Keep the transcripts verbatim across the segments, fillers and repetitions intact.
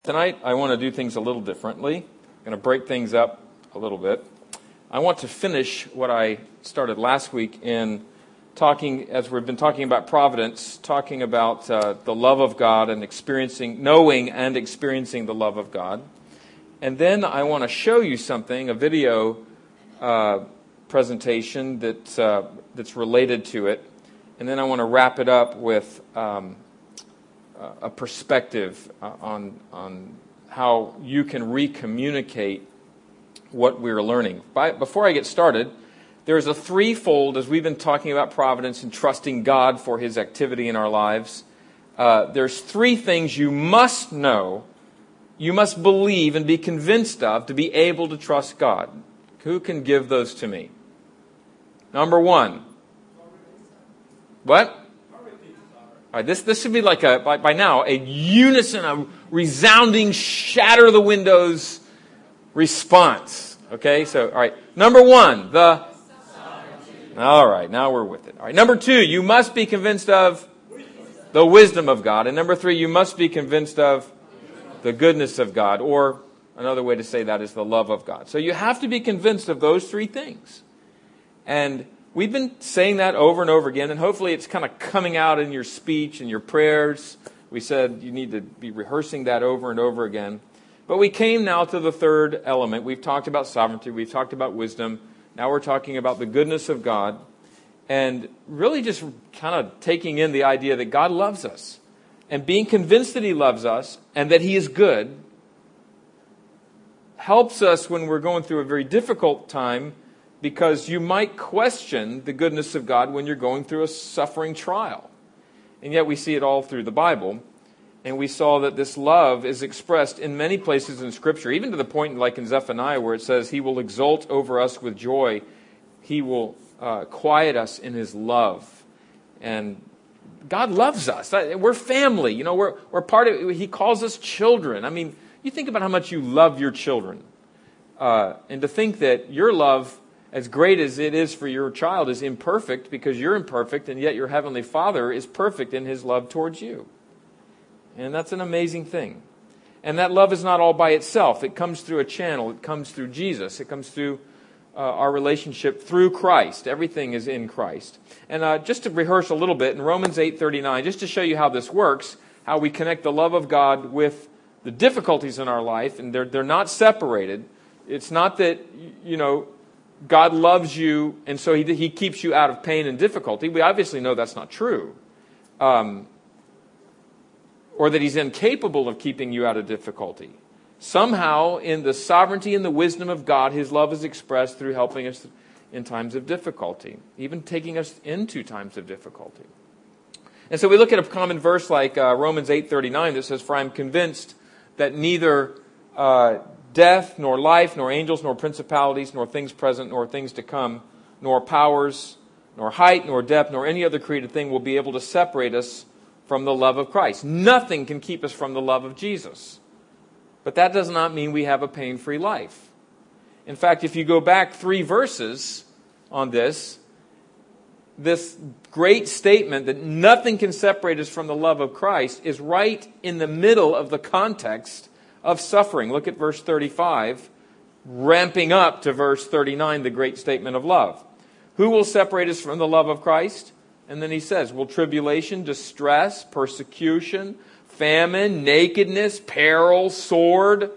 Tonight, I want to do things a little differently. I'm going to break things up a little bit. I want to finish what I started last week in talking, as we've been talking about providence, talking about uh, the love of God and experiencing, knowing and experiencing the love of God. And then I want to show you something, a video uh, presentation that uh, that's related to it. And then I want to wrap it up with Um, a perspective uh, on on how you can recommunicate what we're learning. By, before I get started, there's a threefold, as we've been talking about providence and trusting God for His activity in our lives, uh, there's three things you must know, you must believe and be convinced of to be able to trust God. Who can give those to me? Number one. What? All right, this this should be like a by, by now a unison, a resounding shatter the windows response. Okay, so all right, number one, the. All right, now we're with it. All right, number two, you must be convinced of the wisdom of God, and number three, you must be convinced of the goodness of God, or another way to say that is the love of God. So you have to be convinced of those three things, and we've been saying that over and over again, and hopefully it's kind of coming out in your speech and your prayers. We said you need to be rehearsing that over and over again. But we came now to the third element. We've talked about sovereignty. We've talked about wisdom. Now we're talking about the goodness of God, and really just kind of taking in the idea that God loves us, and being convinced that He loves us and that He is good helps us when we're going through a very difficult time, because you might question the goodness of God when you're going through a suffering trial. And yet we see it all through the Bible. And we saw that this love is expressed in many places in Scripture, even to the point like in Zephaniah where it says, He will exult over us with joy. He will uh, quiet us in His love. And God loves us. We're family. You know, we're, we're part of it. He calls us children. I mean, you think about how much you love your children. Uh, and to think that your love, as great as it is for your child, is imperfect because you're imperfect, and yet your Heavenly Father is perfect in His love towards you. And that's an amazing thing. And that love is not all by itself. It comes through a channel. It comes through Jesus. It comes through uh, our relationship through Christ. Everything is in Christ. And uh, just to rehearse a little bit, in Romans eight thirty-nine, just to show you how this works, how we connect the love of God with the difficulties in our life, and they're, they're not separated. It's not that, you know, God loves you, and so he, he keeps you out of pain and difficulty. We obviously know that's not true. Um, or that He's incapable of keeping you out of difficulty. Somehow, in the sovereignty and the wisdom of God, His love is expressed through helping us in times of difficulty, even taking us into times of difficulty. And so we look at a common verse like uh, Romans eight thirty-nine that says, For I am convinced that neither Uh, death, nor life, nor angels, nor principalities, nor things present, nor things to come, nor powers, nor height, nor depth, nor any other created thing will be able to separate us from the love of Christ. Nothing can keep us from the love of Jesus. But that does not mean we have a pain-free life. In fact, if you go back three verses on this, this great statement that nothing can separate us from the love of Christ is right in the middle of the context of suffering. Look at verse thirty-five, ramping up to verse thirty-nine, the great statement of love. Who will separate us from the love of Christ? And then he says, will tribulation, distress, persecution, famine, nakedness, peril, sword?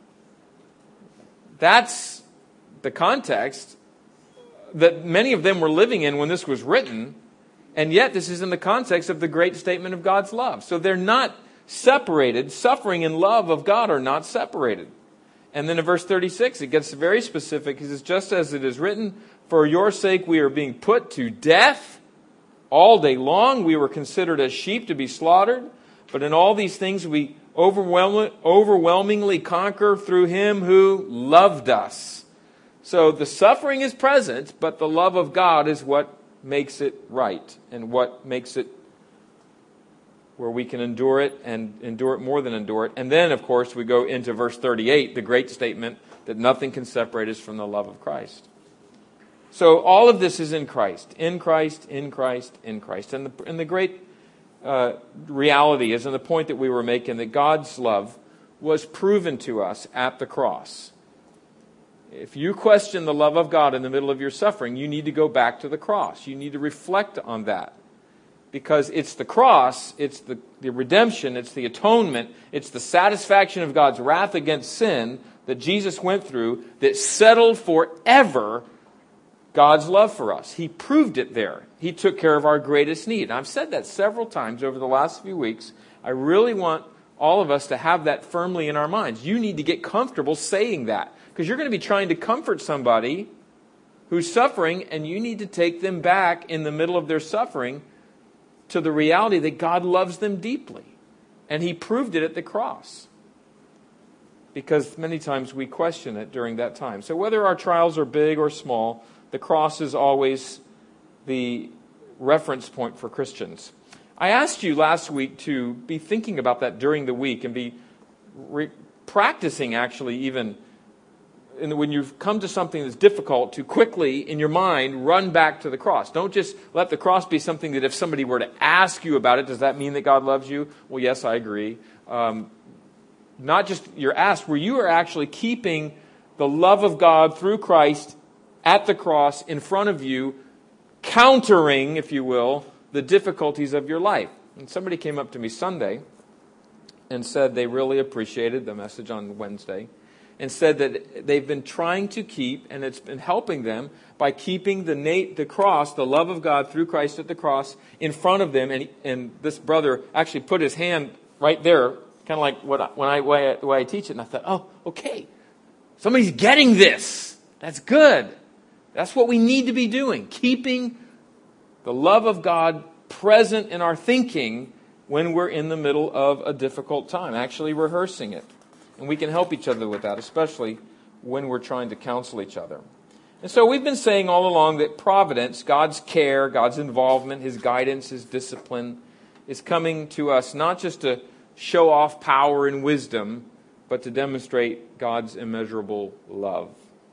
That's the context that many of them were living in when this was written, and yet this is in the context of the great statement of God's love. So they're not separated. Suffering and love of God are not separated. And then in verse thirty-six, it gets very specific. He says, just as it is written, for your sake we are being put to death all day long. We were considered as sheep to be slaughtered. But in all these things we overwhelm- overwhelmingly conquer through Him who loved us. So the suffering is present, but the love of God is what makes it right and what makes it where we can endure it and endure it more than endure it. And then, of course, we go into verse thirty-eight, the great statement that nothing can separate us from the love of Christ. So all of this is in Christ, in Christ, in Christ, in Christ. And the, and the great uh, reality is, and the point that we were making, that God's love was proven to us at the cross. If you question the love of God in the middle of your suffering, you need to go back to the cross. You need to reflect on that. Because it's the cross, it's the, the redemption, it's the atonement, it's the satisfaction of God's wrath against sin that Jesus went through that settled forever God's love for us. He proved it there. He took care of our greatest need. And I've said that several times over the last few weeks. I really want all of us to have that firmly in our minds. You need to get comfortable saying that. Because you're going to be trying to comfort somebody who's suffering, and you need to take them back in the middle of their suffering to the reality that God loves them deeply. And He proved it at the cross. Because many times we question it during that time. So whether our trials are big or small, the cross is always the reference point for Christians. I asked you last week to be thinking about that during the week and be re- practicing actually even in, when you've come to something that's difficult to quickly in your mind run back to the cross. Don't just let the cross be something that if somebody were to ask you about it, does that mean that God loves you? Well, yes, I agree. Um, not just you're asked, where you are actually keeping the love of God through Christ at the cross in front of you, countering, if you will, the difficulties of your life. And somebody came up to me Sunday and said they really appreciated the message on Wednesday and said that they've been trying to keep, and it's been helping them by keeping the na- the cross, the love of God through Christ at the cross, in front of them. And, and this brother actually put his hand right there, kind of like what I, when I, way I, the way I teach it. And I thought, oh, okay, somebody's getting this. That's good. That's what we need to be doing, keeping the love of God present in our thinking when we're in the middle of a difficult time, actually rehearsing it. And we can help each other with that, especially when we're trying to counsel each other. And so we've been saying all along that providence, God's care, God's involvement, His guidance, His discipline, is coming to us not just to show off power and wisdom, but to demonstrate God's immeasurable love.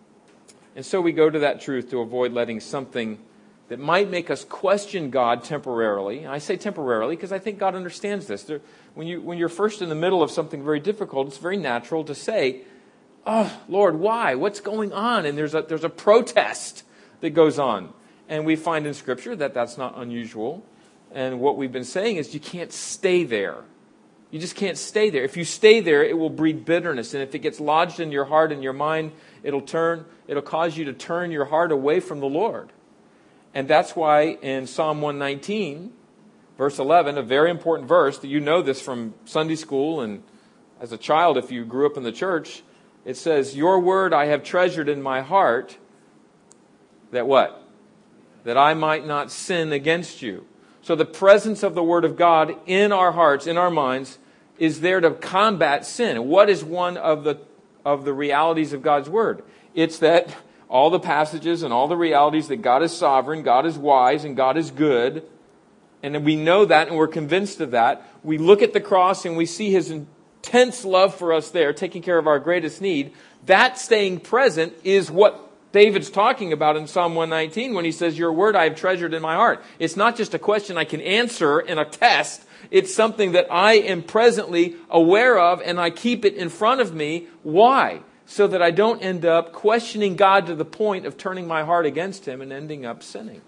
And so we go to that truth to avoid letting something that might make us question God temporarily. And I say temporarily because I think God understands this. There, when, you, when you're first in the middle of something very difficult, it's very natural to say, oh, Lord, why? What's going on? And there's a, there's a protest that goes on. And we find in Scripture that that's not unusual. And what we've been saying is you can't stay there. You just can't stay there. If you stay there, it will breed bitterness. And if it gets lodged in your heart and your mind, it'll turn, it'll cause you to turn your heart away from the Lord. And that's why in Psalm one nineteen, verse eleven, a very important verse, that you know this from Sunday school and as a child if you grew up in the church, it says, your word I have treasured in my heart, that what? That I might not sin against you. So the presence of the Word of God in our hearts, in our minds, is there to combat sin. What is one of the of the realities of God's Word? It's that all the passages and all the realities that God is sovereign, God is wise, and God is good. And we know that and we're convinced of that. We look at the cross and we see His intense love for us there, taking care of our greatest need. That staying present is what David's talking about in Psalm one nineteen when he says, your word I have treasured in my heart. It's not just a question I can answer in a test. It's something that I am presently aware of and I keep it in front of me. Why? So that I don't end up questioning God to the point of turning my heart against Him and ending up sinning.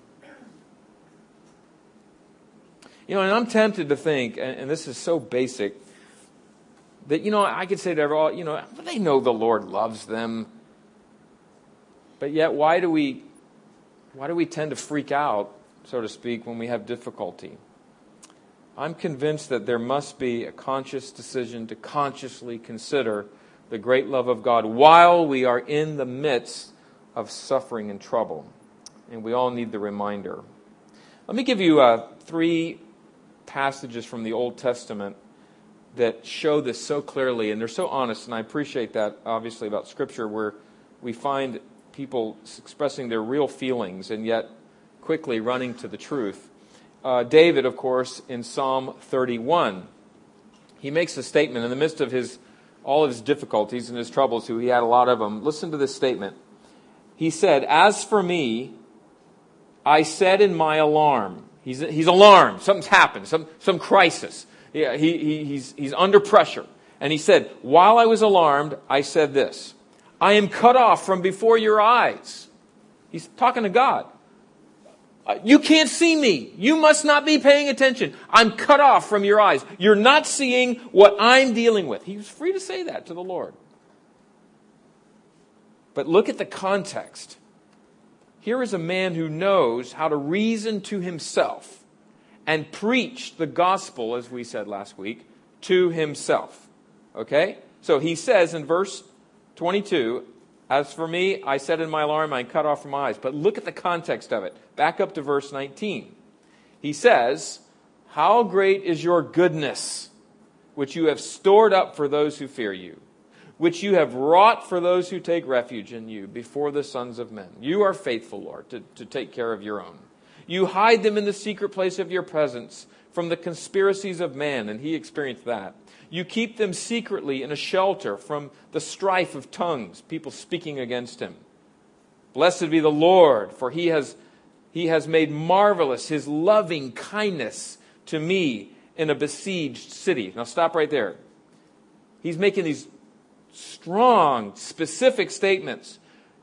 You know, and I'm tempted to think, and this is so basic, that, you know, I could say to everyone, you know, they know the Lord loves them. But yet, why do we why do we tend to freak out, so to speak, when we have difficulty? I'm convinced that there must be a conscious decision to consciously consider the great love of God while we are in the midst of suffering and trouble. And we all need the reminder. Let me give you uh, three passages from the Old Testament that show this so clearly. And they're so honest, and I appreciate that, obviously, about Scripture, where we find people expressing their real feelings and yet quickly running to the truth. Uh, David, of course, in Psalm thirty-one, he makes a statement in the midst of his all of his difficulties and his troubles, who he had a lot of them. Listen to this statement. He said, as for me, I said in my alarm. He's, he's alarmed. Something's happened. Some, some crisis. Yeah, he, he, he's, he's under pressure. And he said, while I was alarmed, I said this, I am cut off from before your eyes. He's talking to God. You can't see me. You must not be paying attention. I'm cut off from your eyes. You're not seeing what I'm dealing with. He was free to say that to the Lord. But look at the context. Here is a man who knows how to reason to himself and preach the gospel, as we said last week, to himself. Okay? So he says in verse twenty-two, as for me, I said in my alarm, I cut off from my eyes. But look at the context of it. Back up to verse nineteen. He says, how great is your goodness, which you have stored up for those who fear you, which you have wrought for those who take refuge in you before the sons of men. You are faithful, Lord, to, to take care of your own. You hide them in the secret place of your presence from the conspiracies of man, and he experienced that. You keep them secretly in a shelter from the strife of tongues, people speaking against him. Blessed be the Lord, for he has, he has made marvelous his loving kindness to me in a besieged city. Now stop right there. He's making these strong, specific statements,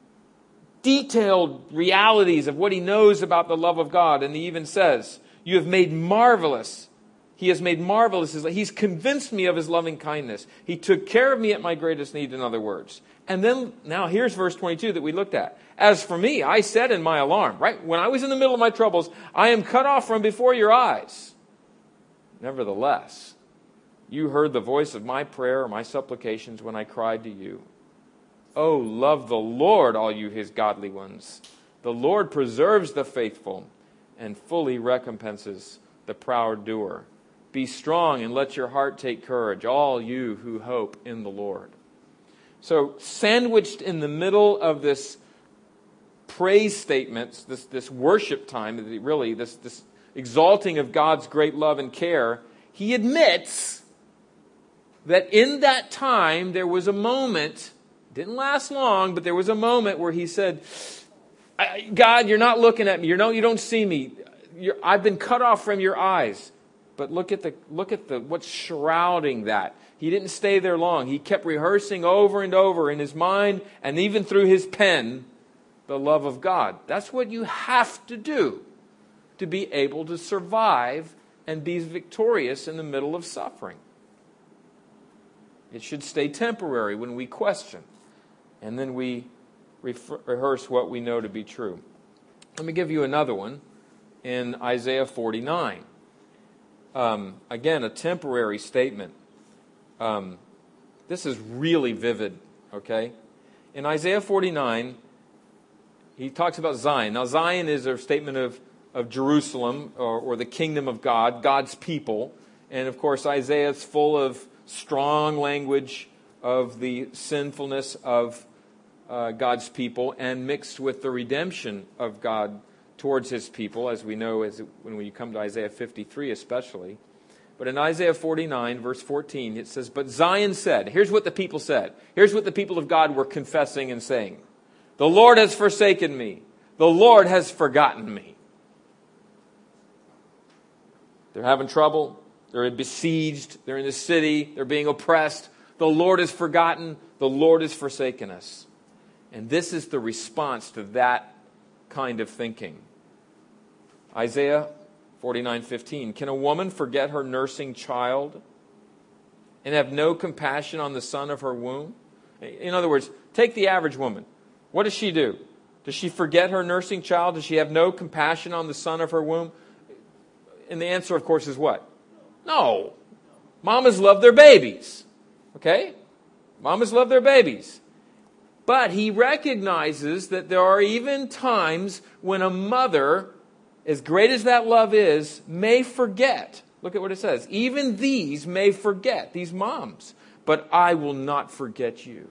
detailed realities of what he knows about the love of God. And he even says, you have made marvelous. He has made marvelous. He's convinced me of his loving kindness. He took care of me at my greatest need, in other words. And then, now here's verse twenty-two that we looked at. As for me, I said in my alarm, right? When I was in the middle of my troubles, I am cut off from before your eyes. Nevertheless, you heard the voice of my prayer, my supplications when I cried to you. Oh, love the Lord, all you his godly ones. The Lord preserves the faithful and fully recompenses the proud doer. Be strong and let your heart take courage, all you who hope in the Lord. So, sandwiched in the middle of this praise statements, this, this worship time, really, this, this exalting of God's great love and care, he admits that in that time there was a moment, didn't last long, but there was a moment where he said, God, you're not looking at me. You know, you don't see me. You're, I've been cut off from your eyes. But look at the look at the what's shrouding that. He didn't stay there long. He kept rehearsing over and over in his mind and even through his pen the love of God. That's what you have to do to be able to survive and be victorious in the middle of suffering. It should stay temporary when we question, and then we refer, rehearse what we know to be true. Let me give you another one in Isaiah forty-nine. Um, again, a temporary statement. Um, this is really vivid, okay? In Isaiah forty-nine, he talks about Zion. Now, Zion is a statement of, of Jerusalem, or, or the kingdom of God, God's people. And, of course, Isaiah is full of strong language of the sinfulness of uh, God's people and mixed with the redemption of God towards his people, as we know as it, when we come to Isaiah fifty-three especially. But in Isaiah forty-nine, verse fourteen, it says, but Zion said, here's what the people said. Here's what the people of God were confessing and saying. The Lord has forsaken me. The Lord has forgotten me. They're having trouble. They're besieged. They're in the city. They're being oppressed. The Lord has forgotten. The Lord has forsaken us. And this is the response to that kind of thinking. Isaiah forty-nine fifteen. Can a woman forget her nursing child and have no compassion on the son of her womb? In other words, take the average woman. What does she do? Does she forget her nursing child? Does she have no compassion on the son of her womb? And the answer, of course, is what? No. Mamas love their babies. Okay? Mamas love their babies. But he recognizes that there are even times when a mother, as great as that love is, may forget. Look at what it says. Even these may forget, these moms. But I will not forget you.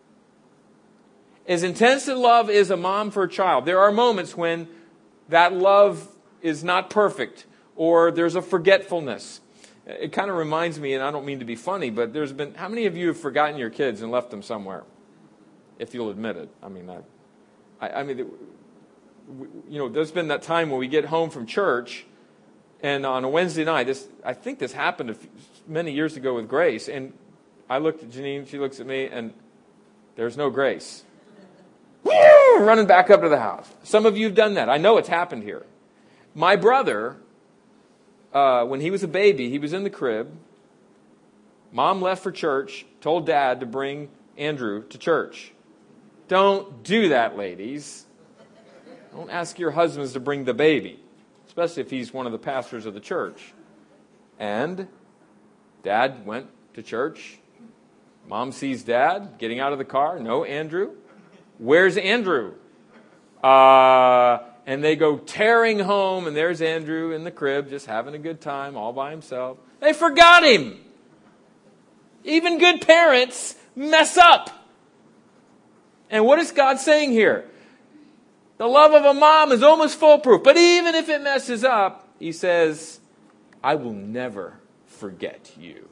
As intense as love is a mom for a child, there are moments when that love is not perfect or there's a forgetfulness. It kind of reminds me, and I don't mean to be funny, but there's been, how many of you have forgotten your kids and left them somewhere? If you'll admit it. I mean, I, I, I mean, you know, there's been that time when we get home from church, and on a Wednesday night, this I think this happened a few, many years ago with Grace, and I looked at Janine, she looks at me, and there's no grace. Woo! Running back up to the house. Some of you have done that. I know it's happened here. My brother, uh, when he was a baby, he was in the crib. Mom left for church, told Dad to bring Andrew to church. Don't do that, ladies. Don't ask your husbands to bring the baby, especially if he's one of the pastors of the church. And Dad went to church. Mom sees Dad getting out of the car. No, Andrew. Where's Andrew? Uh, and they go tearing home, and there's Andrew in the crib just having a good time all by himself. They forgot him. Even good parents mess up. And what is God saying here? The love of a mom is almost foolproof. But even if it messes up, he says, I will never forget you.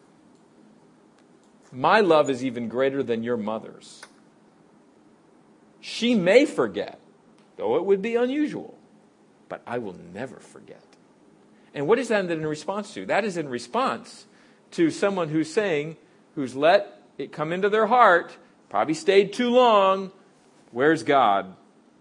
My love is even greater than your mother's. She may forget, though it would be unusual, but I will never forget. And what is that in response to? That is in response to someone who's saying, who's let it come into their heart, probably stayed too long, where's God?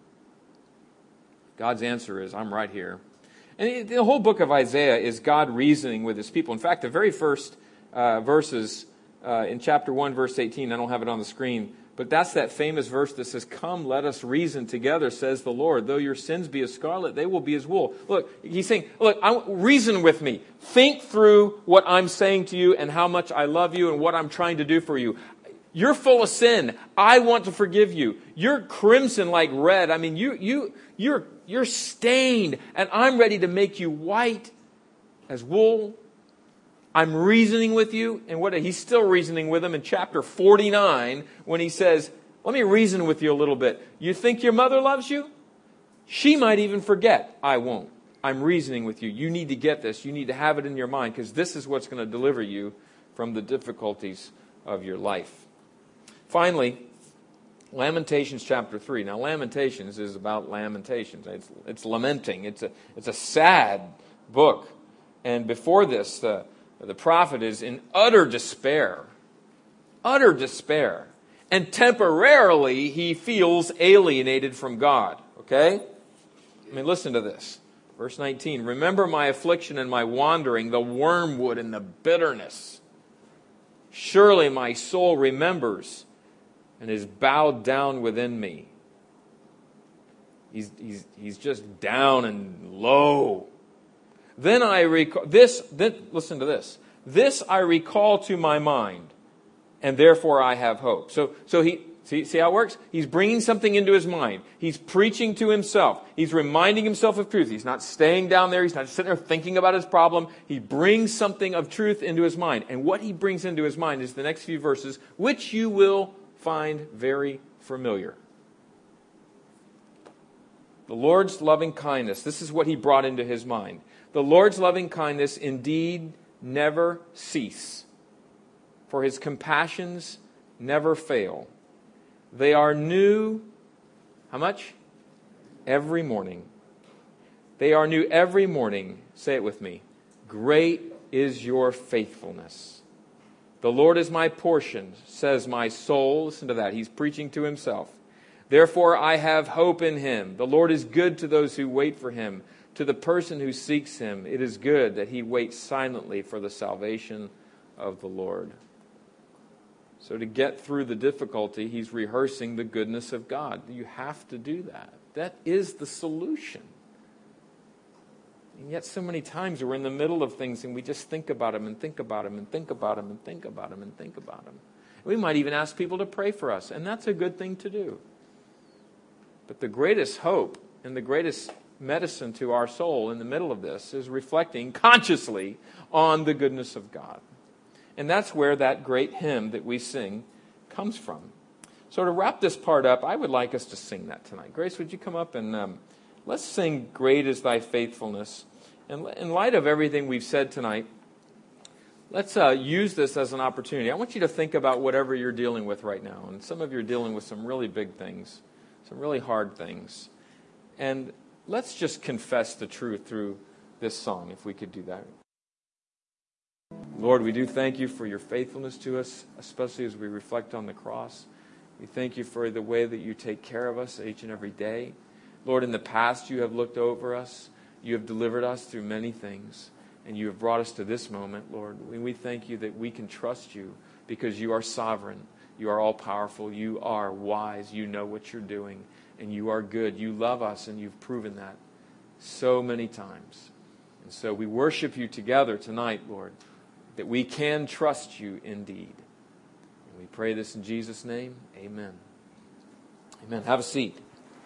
God's answer is, I'm right here. And the whole book of Isaiah is God reasoning with his people. In fact, the very first uh, verses uh, in chapter one, verse eighteen, I don't have it on the screen, but that's that famous verse that says, come, let us reason together, says the Lord. Though your sins be as scarlet, they will be as wool. Look, he's saying, look, I, reason with me. Think through what I'm saying to you and how much I love you and what I'm trying to do for you. You're full of sin. I want to forgive you. You're crimson like red. I mean, you, you, you're, you're stained, and I'm ready to make you white as wool. I'm reasoning with you. And what he's still reasoning with them in chapter forty-nine when he says, let me reason with you a little bit. You think your mother loves you? She might even forget. I won't. I'm reasoning with you. You need to get this. You need to have it in your mind, because this is what's going to deliver you from the difficulties of your life. Finally, Lamentations chapter three. Now, Lamentations is about lamentations. It's, it's lamenting. It's a, it's a sad book. And before this, the, the prophet is in utter despair. Utter despair. And temporarily, he feels alienated from God. Okay? I mean, listen to this. Verse nineteen. Remember my affliction and my wandering, the wormwood and the bitterness. Surely my soul remembers and is bowed down within me. He's, he's, he's just down and low. Then I recall, this, then, listen to this. This I recall to my mind, and therefore I have hope. So, so he, see, see how it works? He's bringing something into his mind. He's preaching to himself. He's reminding himself of truth. He's not staying down there. He's not sitting there thinking about his problem. He brings something of truth into his mind. And what he brings into his mind is the next few verses, which you will find very familiar. The Lord's loving kindness. This is what he brought into his mind. The Lord's loving kindness indeed never cease, for his compassions never fail. They are new, how much? Every morning. They are new every morning. Say it with me. Great is your faithfulness. The Lord is my portion, says my soul. Listen to that. He's preaching to himself. Therefore I have hope in him. The Lord is good to those who wait for him. To the person who seeks him, it is good that he waits silently for the salvation of the Lord. So to get through the difficulty, he's rehearsing the goodness of God. You have to do that. That is the solution. And yet so many times we're in the middle of things and we just think about him and think about him and think about him and think about him and think about him. We might even ask people to pray for us, and that's a good thing to do. But the greatest hope and the greatest medicine to our soul in the middle of this is reflecting consciously on the goodness of God. And that's where that great hymn that we sing comes from. So to wrap this part up, I would like us to sing that tonight. Grace, would you come up and um, let's sing Great is Thy Faithfulness. And in light of everything we've said tonight, let's uh, use this as an opportunity. I want you to think about whatever you're dealing with right now. And some of you are dealing with some really big things, some really hard things. And let's just confess the truth through this song, if we could do that. Lord, we do thank you for your faithfulness to us, especially as we reflect on the cross. We thank you for the way that you take care of us each and every day. Lord, in the past you have looked over us. You have delivered us through many things, and you have brought us to this moment, Lord. We thank you that we can trust you because you are sovereign. You are all-powerful. You are wise. You know what you're doing, and you are good. You love us, and you've proven that so many times. And so we worship you together tonight, Lord, that we can trust you indeed. And we pray this in Jesus' name. Amen. Amen. Have a seat.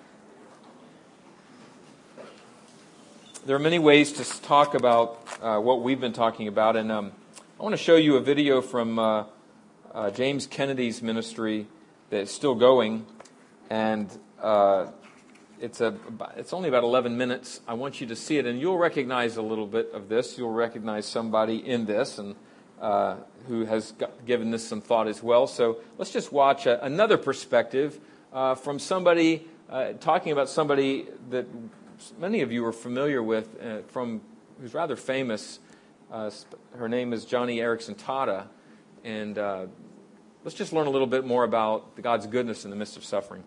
There are many ways to talk about uh, what we've been talking about, and um, I want to show you a video from uh, uh, James Kennedy's ministry that is still going, and uh, it's a it's only about eleven minutes. I want you to see it, and you'll recognize a little bit of this. You'll recognize somebody in this, and uh, who has got, given this some thought as well. So let's just watch a, another perspective uh, from somebody uh, talking about somebody that many of you are familiar with, uh, from who's rather famous. Uh, her name is Joni Eareckson Tada, and uh, let's just learn a little bit more about God's goodness in the midst of suffering.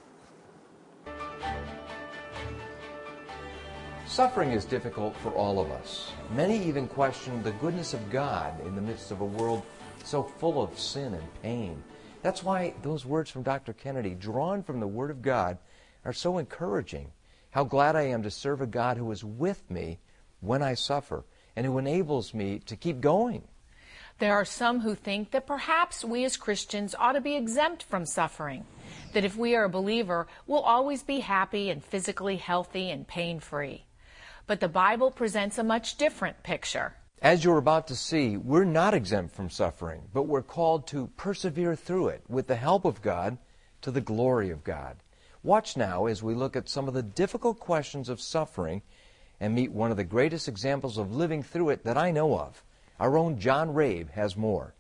Suffering is difficult for all of us. Many even question the goodness of God in the midst of a world so full of sin and pain. That's why those words from Doctor Kennedy, drawn from the Word of God, are so encouraging. How glad I am to serve a God who is with me when I suffer and who enables me to keep going. There are some who think that perhaps we as Christians ought to be exempt from suffering, that if we are a believer, we'll always be happy and physically healthy and pain-free. But the Bible presents a much different picture. As you're about to see, we're not exempt from suffering, but we're called to persevere through it with the help of God to the glory of God. Watch now as we look at some of the difficult questions of suffering and meet one of the greatest examples of living through it that I know of. Our own John Rabe has more.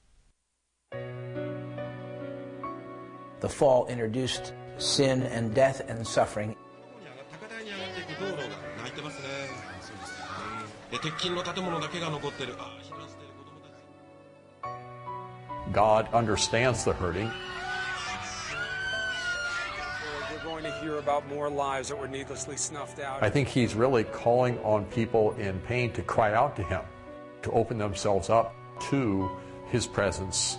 The fall introduced sin and death and suffering. God understands the hurting. Going to hear about more lives that were needlessly snuffed out. I think he's really calling on people in pain to cry out to him, to open themselves up to his presence.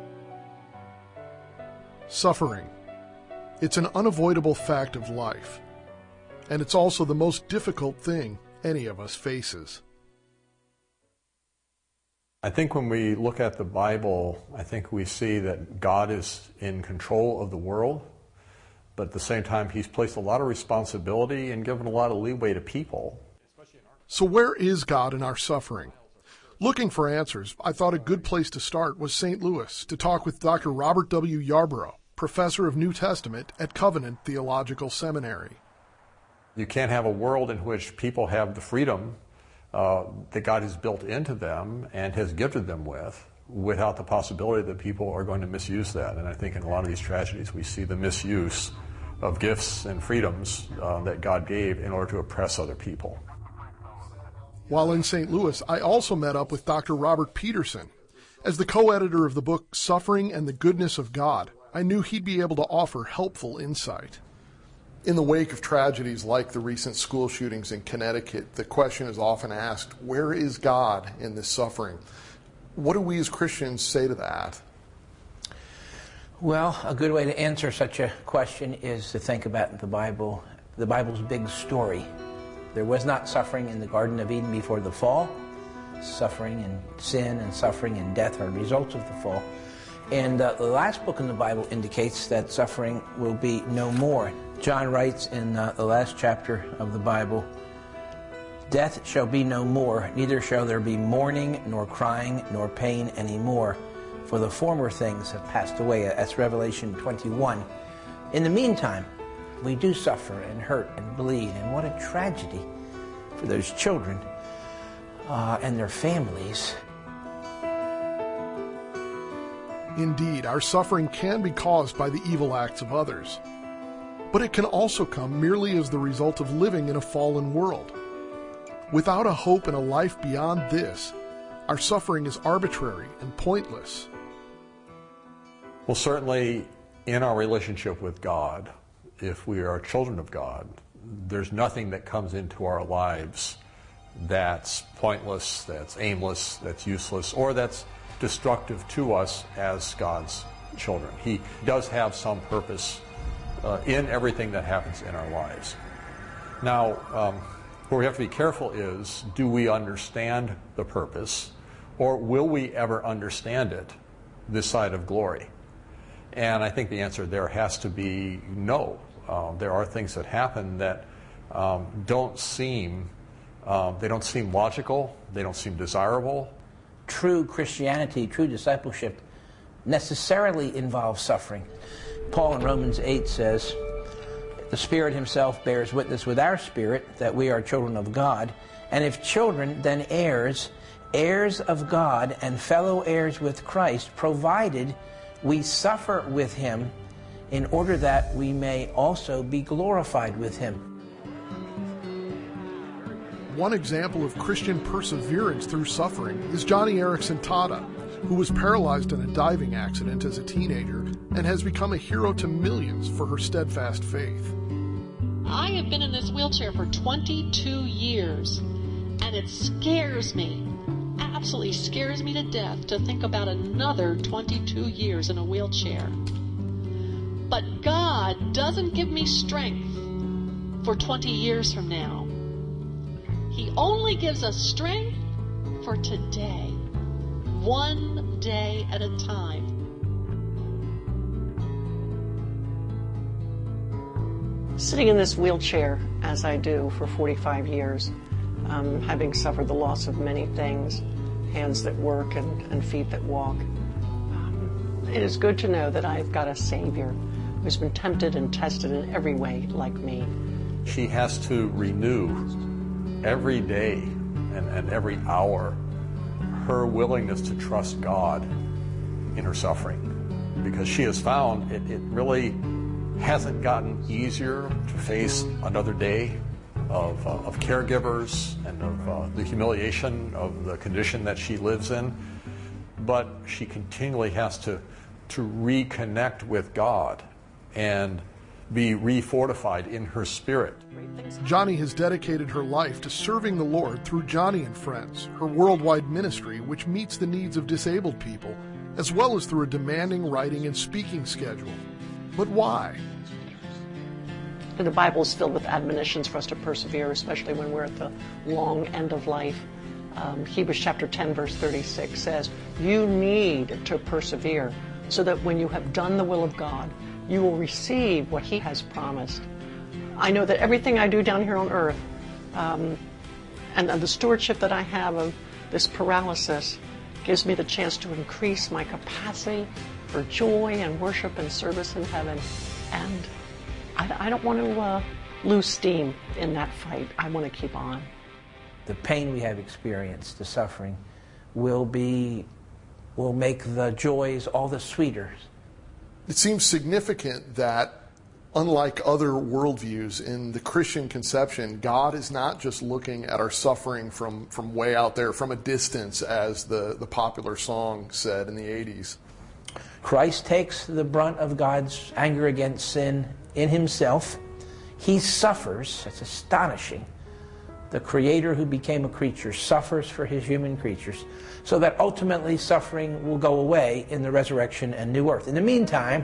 Suffering. It's an unavoidable fact of life, and it's also the most difficult thing any of us faces. I think when we look at the Bible, I think we see that God is in control of the world. But at the same time, he's placed a lot of responsibility and given a lot of leeway to people. So where is God in our suffering? Looking for answers, I thought a good place to start was Saint Louis to talk with Doctor Robert W. Yarborough, professor of New Testament at Covenant Theological Seminary. You can't have a world in which people have the freedom uh, that God has built into them and has gifted them with, without the possibility that people are going to misuse that. And I think in a lot of these tragedies we see the misuse of gifts and freedoms uh, that God gave in order to oppress other people. While in Saint Louis, I also met up with Doctor Robert Peterson. As the co-editor of the book Suffering and the Goodness of God, I knew he'd be able to offer helpful insight. In the wake of tragedies like the recent school shootings in Connecticut, the question is often asked, where is God in this suffering? What do we as Christians say to that? Well, a good way to answer such a question is to think about the Bible, the Bible's big story. There was not suffering in the Garden of Eden before the fall. Suffering and sin and suffering and death are results of the fall. And uh, the last book in the Bible indicates that suffering will be no more. John writes in uh, the last chapter of the Bible, "Death shall be no more, neither shall there be mourning, nor crying, nor pain any more, for the former things have passed away." That's Revelation twenty-one. In the meantime, we do suffer and hurt and bleed, and what a tragedy for those children uh, and their families. Indeed, our suffering can be caused by the evil acts of others. But it can also come merely as the result of living in a fallen world. Without a hope and a life beyond this, our suffering is arbitrary and pointless. Well, certainly in our relationship with God, if we are children of God, there's nothing that comes into our lives that's pointless, that's aimless, that's useless, or that's destructive to us as God's children. He does have some purpose uh, in everything that happens in our lives. Now, um, where we have to be careful is, do we understand the purpose, or will we ever understand it this side of glory? And I think the answer there has to be no. Uh, there are things that happen that um, don't seem, uh, they don't seem logical, they don't seem desirable. True Christianity, true discipleship necessarily involves suffering. Paul in Romans eight says, the Spirit himself bears witness with our spirit that we are children of God, and if children, then heirs, heirs of God and fellow heirs with Christ, provided we suffer with him in order that we may also be glorified with him. One example of Christian perseverance through suffering is Johnny Erickson Tada, who was paralyzed in a diving accident as a teenager and has become a hero to millions for her steadfast faith. I have been in this wheelchair for twenty-two years, and it scares me, absolutely scares me to death to think about another twenty-two years in a wheelchair. But God doesn't give me strength for twenty years from now. He only gives us strength for today, one day at a time. Sitting in this wheelchair, as I do for forty-five years, um, having suffered the loss of many things, hands that work and, and feet that walk, um, it is good to know that I've got a Savior who's been tempted and tested in every way like me. She has to renew every day and, and every hour her willingness to trust God in her suffering, because she has found it, it really hasn't gotten easier to face another day of, uh, of caregivers and of uh, the humiliation of the condition that she lives in, but she continually has to, to reconnect with God and be refortified in her spirit. Johnny has dedicated her life to serving the Lord through Johnny and Friends, her worldwide ministry which meets the needs of disabled people, as well as through a demanding writing and speaking schedule. But why? The Bible is filled with admonitions for us to persevere, especially when we're at the long end of life. Um, Hebrews chapter ten, verse thirty-six says, you need to persevere so that when you have done the will of God, you will receive what he has promised. I know that everything I do down here on earth, um, and, and the stewardship that I have of this paralysis, gives me the chance to increase my capacity for joy and worship and service in heaven. And I, I don't want to uh, lose steam in that fight. I want to keep on. The pain we have experienced, the suffering, will be, will make the joys all the sweeter. It seems significant that, unlike other worldviews in the Christian conception, God is not just looking at our suffering from, from way out there, from a distance, as the, the popular song said in the eighties. Christ takes the brunt of God's anger against sin in himself. He suffers. It's astonishing. The Creator who became a creature suffers for his human creatures, so that ultimately suffering will go away in the resurrection and new earth. In the meantime,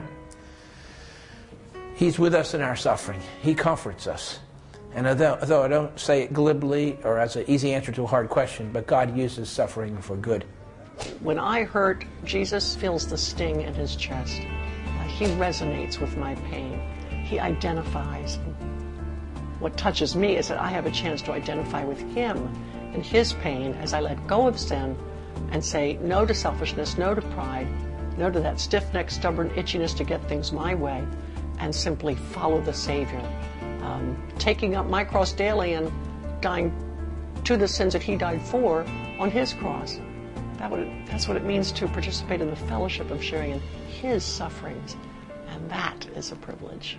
he's with us in our suffering. He comforts us. And although, although I don't say it glibly or as an easy answer to a hard question, but God uses suffering for good. When I hurt, Jesus feels the sting in his chest. Uh, he resonates with my pain. He identifies. What touches me is that I have a chance to identify with him in his pain as I let go of sin and say no to selfishness, no to pride, no to that stiff-necked, stubborn itchiness to get things my way, and simply follow the Savior. Um, taking up my cross daily and dying to the sins that he died for on his cross. That would, that's what it means to participate in the fellowship of sharing in his sufferings. And that is a privilege.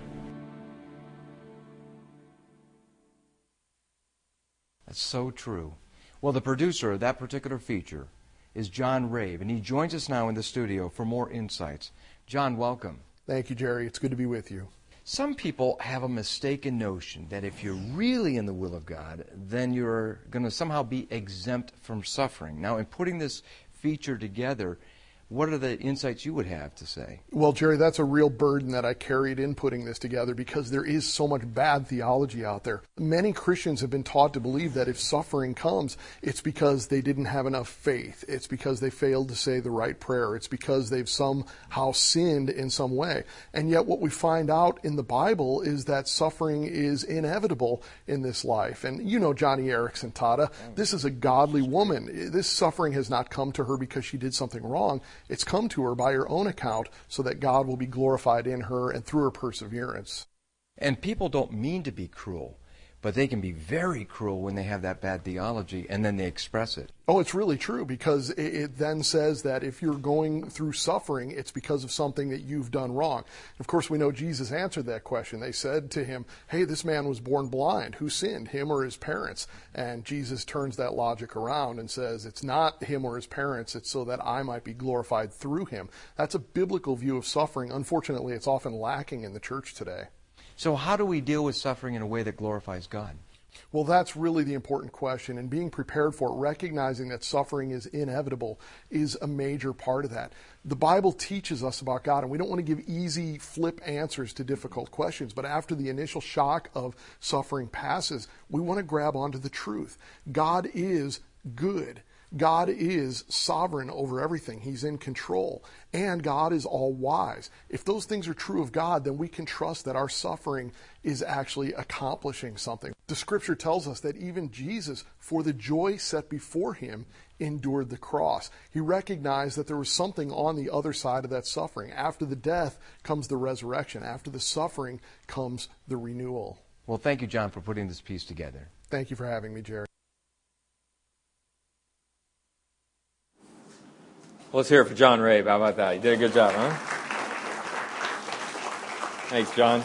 That's so true. Well, the producer of that particular feature is John Rave, and he joins us now in the studio for more insights. John, welcome. Thank you, Jerry. It's good to be with you. Some people have a mistaken notion that if you're really in the will of God, then you're going to somehow be exempt from suffering. Now, in putting this feature together, what are the insights you would have to say? Well, Jerry, that's a real burden that I carried in putting this together because there is so much bad theology out there. Many Christians have been taught to believe that if suffering comes, it's because they didn't have enough faith. It's because they failed to say the right prayer. It's because they've somehow sinned in some way. And yet what we find out in the Bible is that suffering is inevitable in this life. And you know Joni Eareckson Tada. This is a godly woman. This suffering has not come to her because she did something wrong. It's come to her by her own account so that God will be glorified in her and through her perseverance. And people don't mean to be cruel, but they can be very cruel when they have that bad theology and then they express it. Oh, it's really true because it, it then says that if you're going through suffering, it's because of something that you've done wrong. Of course, we know Jesus answered that question. They said to him, hey, this man was born blind. Who sinned, him or his parents? And Jesus turns that logic around and says, it's not him or his parents. It's so that I might be glorified through him. That's a biblical view of suffering. Unfortunately, it's often lacking in the church today. So how do we deal with suffering in a way that glorifies God? Well, that's really the important question, and being prepared for it, recognizing that suffering is inevitable, is a major part of that. The Bible teaches us about God, and we don't want to give easy, flip answers to difficult questions, but after the initial shock of suffering passes, we want to grab onto the truth. God is good. God is sovereign over everything. He's in control. And God is all-wise. If those things are true of God, then we can trust that our suffering is actually accomplishing something. The Scripture tells us that even Jesus, for the joy set before him, endured the cross. He recognized that there was something on the other side of that suffering. After the death comes the resurrection. After the suffering comes the renewal. Well, thank you, John, for putting this piece together. Thank you for having me, Jerry. Well, let's hear it for John Rave. How about that? You did a good job, huh? Thanks, John.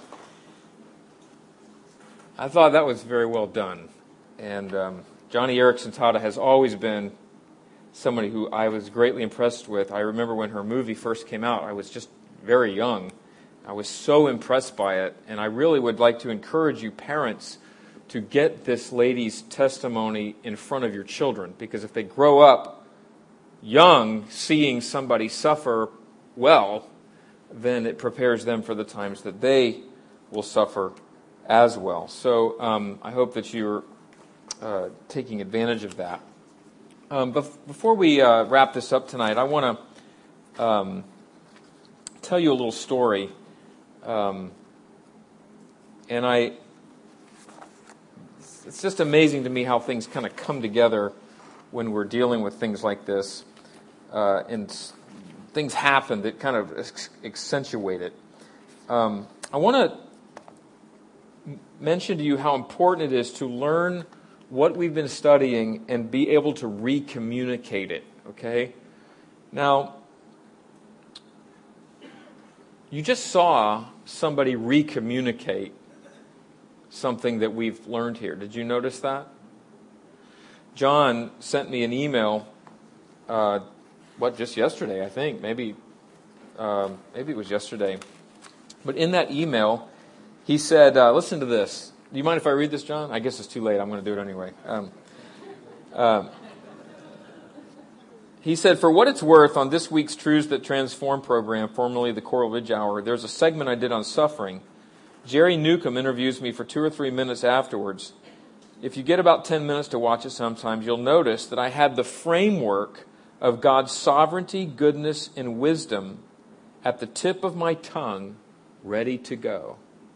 I thought that was very well done. And um, Joni Eareckson Tada has always been somebody who I was greatly impressed with. I remember when her movie first came out, I was just very young. I was so impressed by it. And I really would like to encourage you parents to get this lady's testimony in front of your children. Because if they grow up young, seeing somebody suffer well, then it prepares them for the times that they will suffer as well. So um, I hope that you're uh, taking advantage of that. Um, bef- before we uh, wrap this up tonight, I want to um, tell you a little story. Um, and I, it's just amazing to me how things kind of come together when we're dealing with things like this, uh, and things happen that kind of ex- accentuate it. Um, I want to m- mention to you how important it is to learn what we've been studying and be able to re-communicate it, okay? Now, you just saw somebody re-communicate something that we've learned here. Did you notice that? John sent me an email, uh, what, just yesterday, I think. Maybe um, maybe it was yesterday. But in that email, he said, uh, listen to this. Do you mind if I read this, John? I guess it's too late. I'm going to do it anyway. Um, um, he said, for what it's worth, on this week's Truths That Transform program, formerly the Coral Ridge Hour, there's a segment I did on suffering. Jerry Newcomb interviews me for two or three minutes afterwards. If you get about ten minutes to watch it sometimes, you'll notice that I had the framework of God's sovereignty, goodness, and wisdom at the tip of my tongue, ready to go.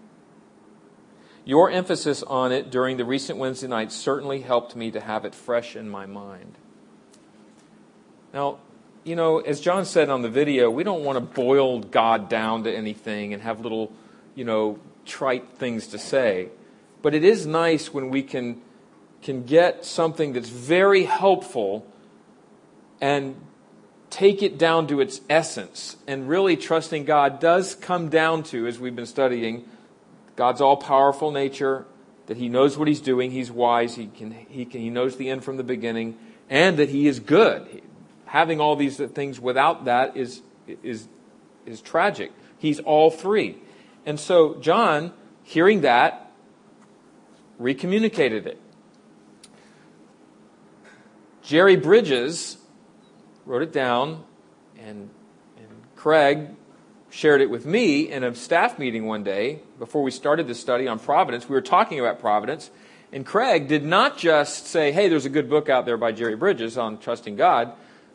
Your emphasis on it during the recent Wednesday night certainly helped me to have it fresh in my mind. Now, you know, as John said on the video, we don't want to boil God down to anything and have little, you know, trite things to say. But it is nice when we can can get something that's very helpful and take it down to its essence. And really trusting God does come down to, as we've been studying, God's all-powerful nature, that He knows what He's doing, He's wise, He can He can He knows the end from the beginning, and that He is good. having all these things without that is is is tragic. He's all three. And so John, hearing that, recommunicated it. Jerry Bridges wrote it down, and, and Craig shared it with me in a staff meeting one day before we started this study on providence. We were talking about providence, and Craig did not just say, hey, there's a good book out there by Jerry Bridges on trusting God.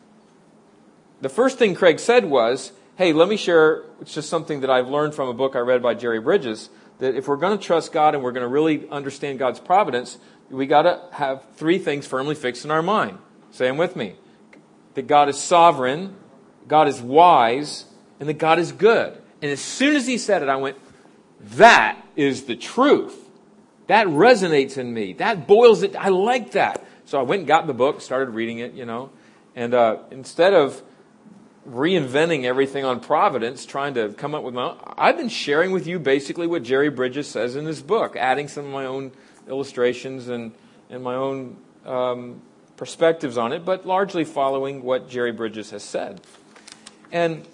The first thing Craig said was, hey, let me share, it's just something that I've learned from a book I read by Jerry Bridges, that if we're going to trust God and we're going to really understand God's providence, we got to have three things firmly fixed in our mind. Say them with me. That God is sovereign, God is wise, and that God is good. And as soon as he said it, I went, that is the truth. That resonates in me. That boils it. I like that. So I went and got the book, started reading it, you know. And uh, instead of reinventing everything on providence, trying to come up with my own, I've been sharing with you basically what Jerry Bridges says in his book, adding some of my own illustrations and, and my own um, perspectives on it, but largely following what Jerry Bridges has said. And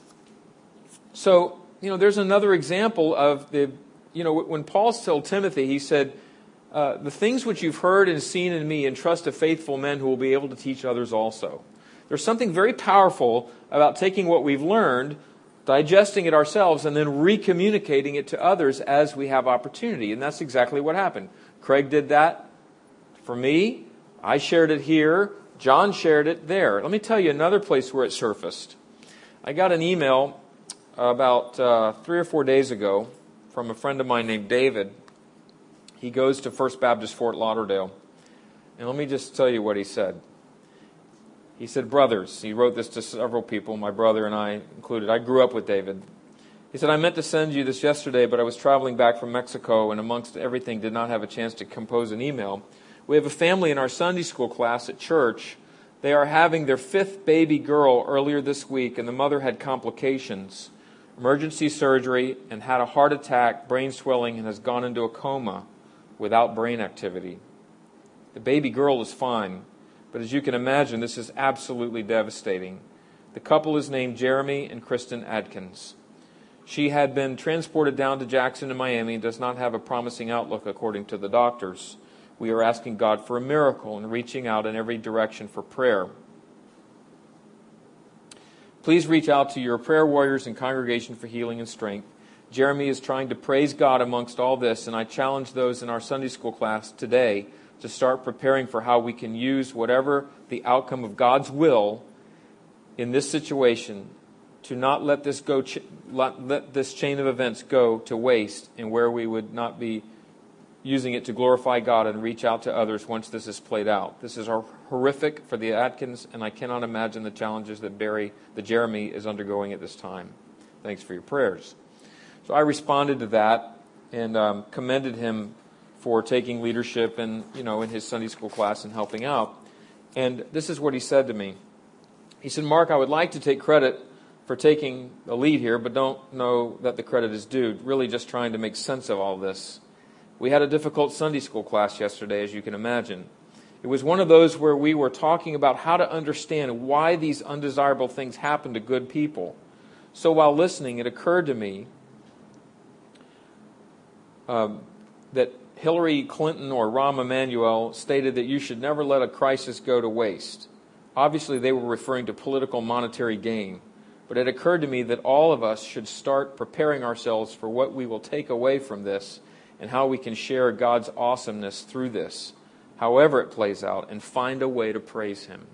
so, you know, there's another example of the, you know, when Paul told Timothy, he said, uh, the things which you've heard and seen in me entrust to faithful men who will be able to teach others also. There's something very powerful about taking what we've learned, digesting it ourselves, and then re-communicating it to others as we have opportunity. And that's exactly what happened. Craig did that for me. I shared it here. John shared it there. Let me tell you another place where it surfaced. I got an email about uh, three or four days ago from a friend of mine named David. He goes to First Baptist Fort Lauderdale. And let me just tell you what he said. He said, brothers, he wrote this to several people, my brother and I included. I grew up with David. He said, I meant to send you this yesterday, but I was traveling back from Mexico and amongst everything did not have a chance to compose an email. We have a family in our Sunday school class at church. They are having their fifth baby girl earlier this week, and the mother had complications, emergency surgery, and had a heart attack, brain swelling, and has gone into a coma without brain activity. The baby girl is fine, but as you can imagine, this is absolutely devastating. The couple is named Jeremy and Kristen Adkins. She had been transported down to Jackson in Miami and does not have a promising outlook according to the doctors. We are asking God for a miracle and reaching out in every direction for prayer. Please reach out to your prayer warriors and congregation for healing and strength. Jeremy is trying to praise God amongst all this, and I challenge those in our Sunday school class today to start preparing for how we can use whatever the outcome of God's will in this situation to not let this go, ch- let, let this chain of events go to waste, and where we would not be using it to glorify God and reach out to others once this is played out. This is horrific for the Atkins, and I cannot imagine the challenges that Barry, that Jeremy is undergoing at this time. Thanks for your prayers. So I responded to that and um, commended him for taking leadership and, you know, in his Sunday school class and helping out. And this is what he said to me. He said, Mark, I would like to take credit for taking the lead here, but don't know that the credit is due. Really just trying to make sense of all this. We had a difficult Sunday school class yesterday, as you can imagine. It was one of those where we were talking about how to understand why these undesirable things happen to good people. So while listening, it occurred to me um, that Hillary Clinton or Rahm Emanuel stated that you should never let a crisis go to waste. Obviously, they were referring to political monetary gain. But it occurred to me that all of us should start preparing ourselves for what we will take away from this and how we can share God's awesomeness through this, however it plays out, and find a way to praise Him.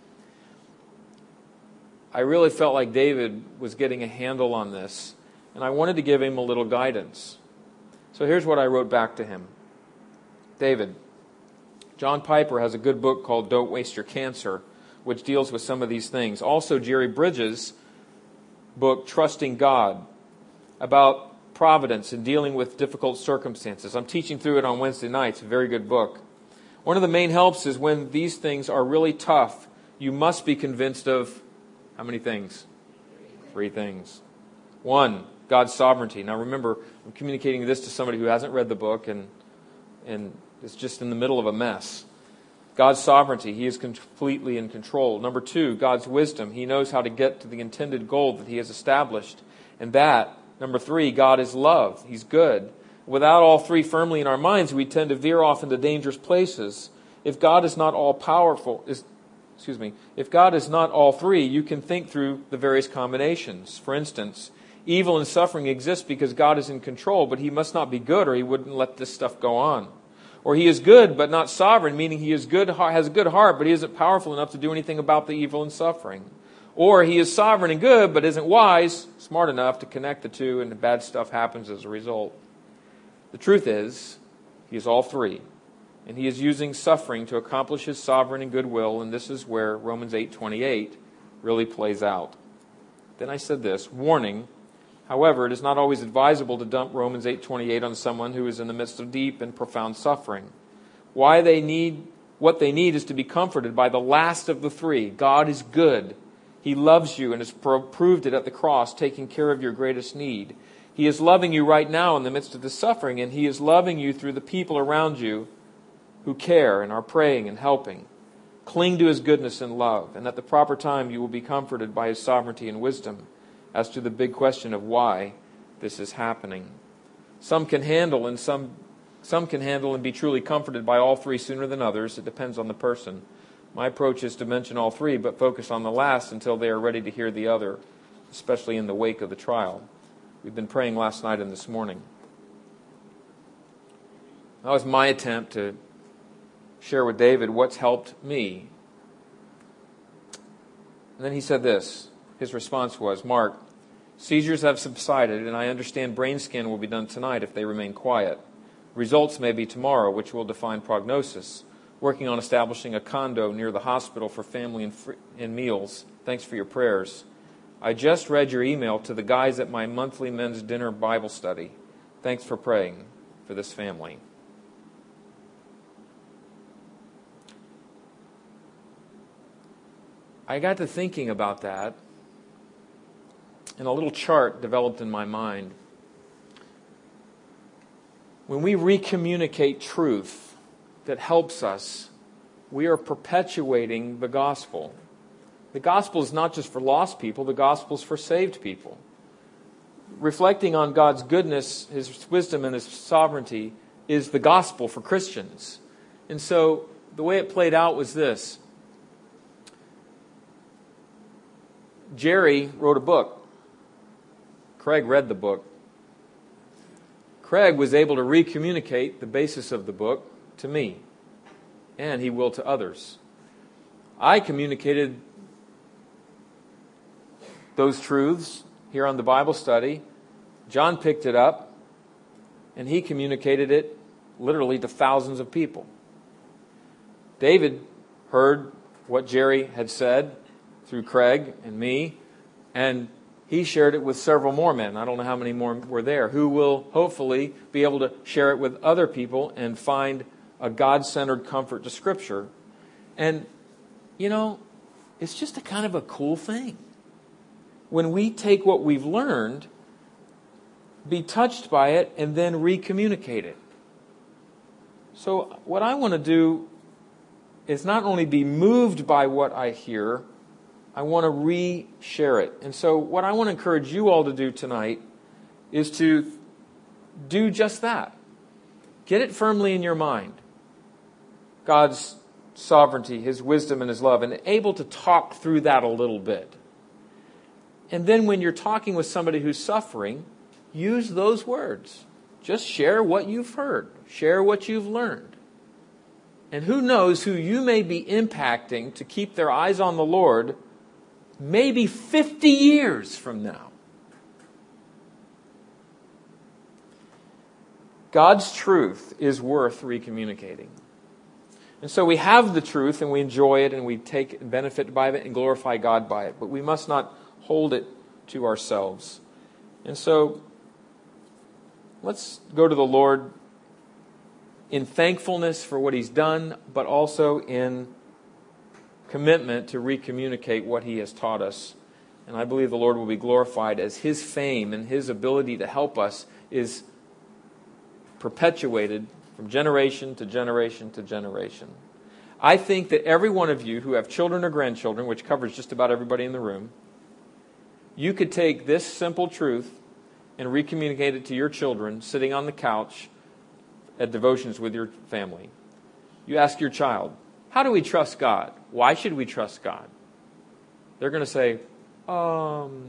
I really felt like David was getting a handle on this, and I wanted to give him a little guidance. So here's what I wrote back to him. David, John Piper has a good book called Don't Waste Your Cancer, which deals with some of these things. Also, Jerry Bridges' book, Trusting God, about providence and dealing with difficult circumstances. I'm teaching through it on Wednesday nights. A very good book. One of the main helps is when these things are really tough, you must be convinced of how many things? Three things. One, God's sovereignty. Now remember, I'm communicating this to somebody who hasn't read the book and and is just in the middle of a mess. God's sovereignty. He is completely in control. Number two, God's wisdom. He knows how to get to the intended goal that He has established. And that, number three, God is love. He's good. Without all three firmly in our minds, we tend to veer off into dangerous places. If God is not all powerful, is, excuse me, if God is not all three, you can think through the various combinations. For instance, evil and suffering exist because God is in control, but He must not be good or He wouldn't let this stuff go on. Or He is good but not sovereign, meaning He is good, has a good heart, but He isn't powerful enough to do anything about the evil and suffering. Or He is sovereign and good, but isn't wise, smart enough to connect the two, and the bad stuff happens as a result. The truth is, He is all three. And He is using suffering to accomplish His sovereign and good will, and this is where Romans eight twenty-eight really plays out. Then I said this, warning, however, it is not always advisable to dump Romans eight twenty-eight on someone who is in the midst of deep and profound suffering. Why they need, what they need is to be comforted by the last of the three. God is good. He loves you and has proved it at the cross, taking care of your greatest need. He is loving you right now in the midst of the suffering, and He is loving you through the people around you who care and are praying and helping. Cling to His goodness and love, and at the proper time you will be comforted by His sovereignty and wisdom as to the big question of why this is happening. Some can handle and some some can handle and be truly comforted by all three sooner than others. It depends on the person. My approach is to mention all three, but focus on the last until they are ready to hear the other, especially in the wake of the trial. We've been praying last night and this morning. That was my attempt to share with David what's helped me. And then he said this. His response was, Mark, seizures have subsided, and I understand brain scan will be done tonight if they remain quiet. Results may be tomorrow, which will define prognosis. Working on establishing a condo near the hospital for family and, free, and meals. Thanks for your prayers. I just read your email to the guys at my monthly men's dinner Bible study. Thanks for praying for this family. I got to thinking about that, and a little chart developed in my mind. When we recommunicate truth that helps us, we are perpetuating the gospel. The gospel is not just for lost people, the gospel is for saved people. Reflecting on God's goodness, His wisdom, and His sovereignty is the gospel for Christians. And so the way it played out was this. Jerry wrote a book. Craig read the book. Craig was able to recommunicate the basis of the book to me, and he will to others. I communicated those truths here on the Bible study. John picked it up, and he communicated it literally to thousands of people. David heard what Jerry had said through Craig and me, and he shared it with several more men. I don't know how many more were there, who will hopefully be able to share it with other people and find a God-centered comfort to Scripture. And, you know, it's just a kind of a cool thing. When we take what we've learned, be touched by it, and then recommunicate it. So what I want to do is not only be moved by what I hear, I want to re-share it. And so what I want to encourage you all to do tonight is to do just that. Get it firmly in your mind. God's sovereignty, His wisdom, and His love, and able to talk through that a little bit. And then when you're talking with somebody who's suffering, use those words. Just share what you've heard. Share what you've learned. And who knows who you may be impacting to keep their eyes on the Lord maybe fifty years from now. God's truth is worth recommunicating. And so we have the truth and we enjoy it and we take benefit by it and glorify God by it. But we must not hold it to ourselves. And so let's go to the Lord in thankfulness for what He's done, but also in commitment to recommunicate what He has taught us. And I believe the Lord will be glorified as His fame and His ability to help us is perpetuated from generation to generation to generation. I think that every one of you who have children or grandchildren, which covers just about everybody in the room, you could take this simple truth and recommunicate it to your children sitting on the couch at devotions with your family. You ask your child, how do we trust God? Why should we trust God? They're going to say, um,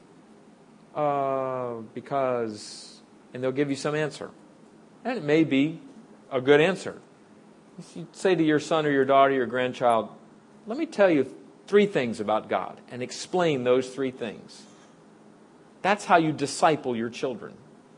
uh, because, and they'll give you some answer. And it may be a good answer. If you say to your son or your daughter, your grandchild, let me tell you three things about God, and explain those three things. That's how you disciple your children.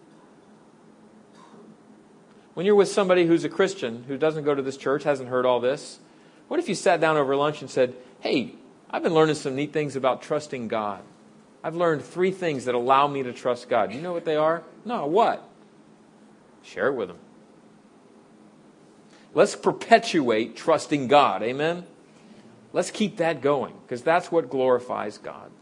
When you're with somebody who's a Christian, who doesn't go to this church, hasn't heard all this, what if you sat down over lunch and said, hey, I've been learning some neat things about trusting God. I've learned three things that allow me to trust God. You know what they are? No, what? Share it with them. Let's perpetuate trusting God. Amen? Let's keep that going, because that's what glorifies God.